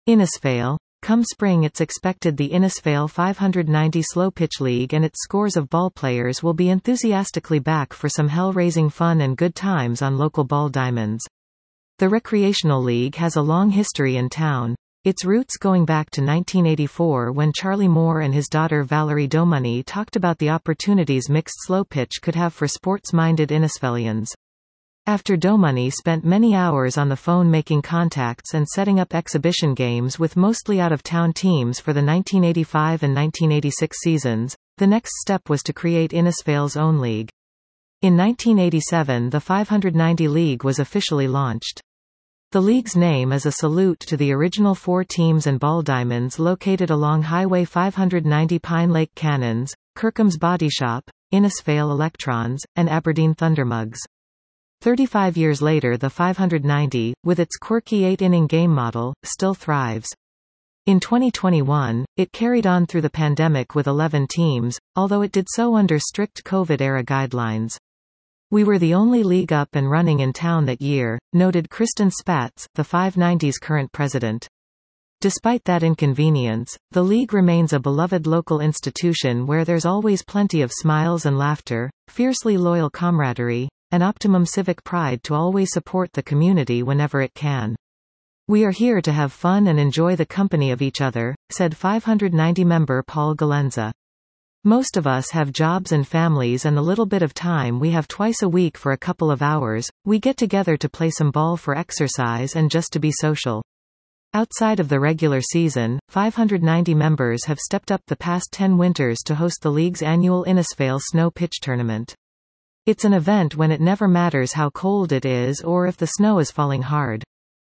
Innisfail. Come spring it's expected the Innisfail 590 Slow Pitch League and its scores of ballplayers will be enthusiastically back for some hell-raising fun and good times on local ball diamonds. The recreational league has a long history in town. Its roots going back to 1984 when Charlie Moore and his daughter Valerie Domoney talked about the opportunities mixed slow pitch could have for sports-minded Innisfailians. After Domoney spent many hours on the phone making contacts and setting up exhibition games with mostly out-of-town teams for the 1985 and 1986 seasons, the next step was to create Innisfail's own league. In 1987 the 590 League was officially launched. The league's name is a salute to the original 4 teams and ball diamonds located along Highway 590 Pine Lake Cannons, Kirkham's Body Shop, Innisfail Electrons, and Aberdeen Thundermugs. 35 years later the 590, with its quirky 8-inning game model, still thrives. In 2021, it carried on through the pandemic with 11 teams, although it did so under strict COVID-era guidelines. We were the only league up and running in town that year, noted Kristen Spatz, the 590's current president. Despite that inconvenience, the league remains a beloved local institution where there's always plenty of smiles and laughter, fiercely loyal camaraderie, and optimum civic pride to always support the community whenever it can. We are here to have fun and enjoy the company of each other, said 590 member Paul Galenza. Most of us have jobs and families and the little bit of time we have twice a week for a couple of hours, we get together to play some ball for exercise and just to be social. Outside of the regular season, 590 members have stepped up the past 10 winters to host the league's annual Innisfail Snow Pitch Tournament. It's an event when it never matters how cold it is or if the snow is falling hard.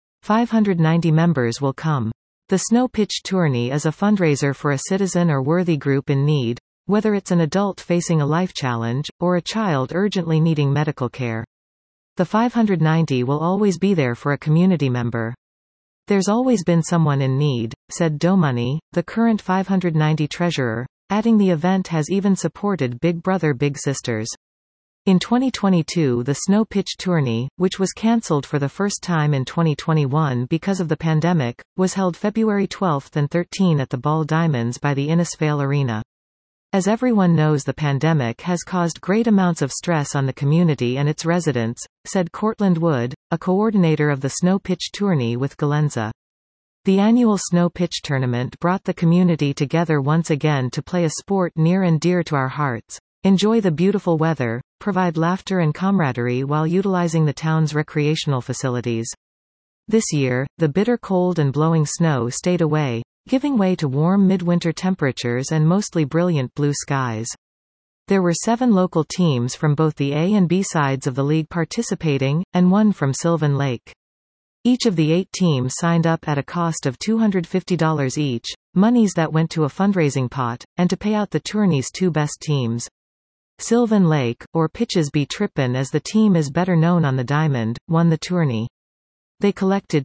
590 members will come. The Snow Pitch Tourney is a fundraiser for a citizen or worthy group in need, whether it's an adult facing a life challenge, or a child urgently needing medical care. The 590 will always be there for a community member. There's always been someone in need, said Domoney, the current 590 treasurer, adding the event has even supported Big Brother Big Sisters. In 2022 the Snow Pitch Tourney, which was cancelled for the first time in 2021 because of the pandemic, was held February 12 and 13 at the Ball Diamonds by the Innisfail Arena. As everyone knows the pandemic has caused great amounts of stress on the community and its residents, said Cortland Wood, a coordinator of the Snow Pitch Tourney with Galenza. The annual Snow Pitch Tournament brought the community together once again to play a sport near and dear to our hearts, enjoy the beautiful weather, provide laughter and camaraderie while utilizing the town's recreational facilities. This year, the bitter cold and blowing snow stayed away, giving way to warm midwinter temperatures and mostly brilliant blue skies. There were 7 local teams from both the A and B sides of the league participating, and 1 from Sylvan Lake. Each of the 8 teams signed up at a cost of $250 each, monies that went to a fundraising pot, and to pay out the tourney's 2 best teams. Sylvan Lake, or Pitches B. Trippin as the team is better known on the diamond, won the tourney. They collected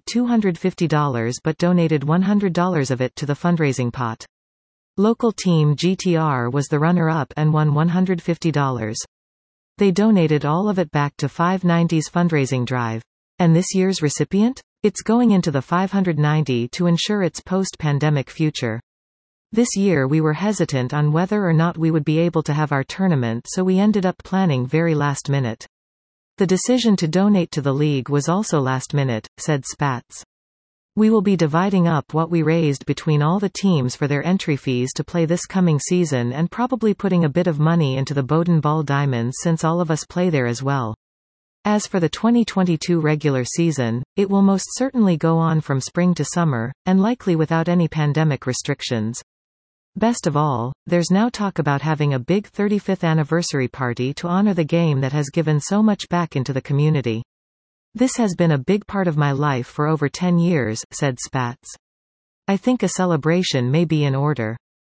$250 but donated $100 of it to the fundraising pot. Local team GTR was the runner-up and won $150. They donated all of it back to 590's fundraising drive. And this year's recipient? It's going into the 590 to ensure its post-pandemic future. This year we were hesitant on whether or not we would be able to have our tournament, so we ended up planning very last minute. The decision to donate to the league was also last minute, said Spatz. We will be dividing up what we raised between all the teams for their entry fees to play this coming season and probably putting a bit of money into the Bowdoin Ball Diamonds since all of us play there as well. As for the 2022 regular season, it will most certainly go on from spring to summer, and likely without any pandemic restrictions. Best of all, there's now talk about having a big 35th anniversary party to honor the game that has given so much back into the community. This has been a big part of my life for over 10 years, said Spatz. I think a celebration may be in order.